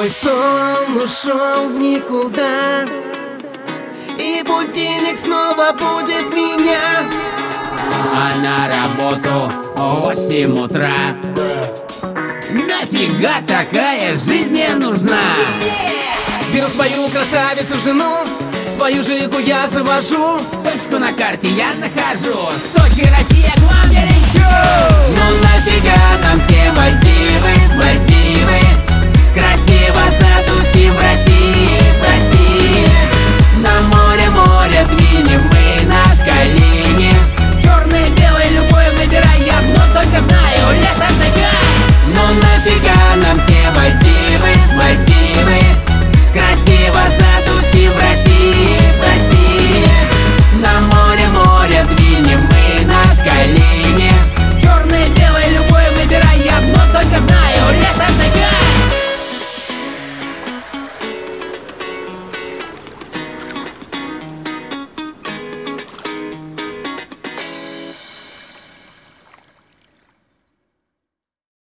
Мой сон ушел в никуда, и будильник снова будет меня. А на работу 8 утра. Нафига такая жизнь мне нужна? Беру свою красавицу жену, свою жигу я завожу. Точку на карте я нахожу. Сочи, Россия, к вам я лечу. Ну нафига нам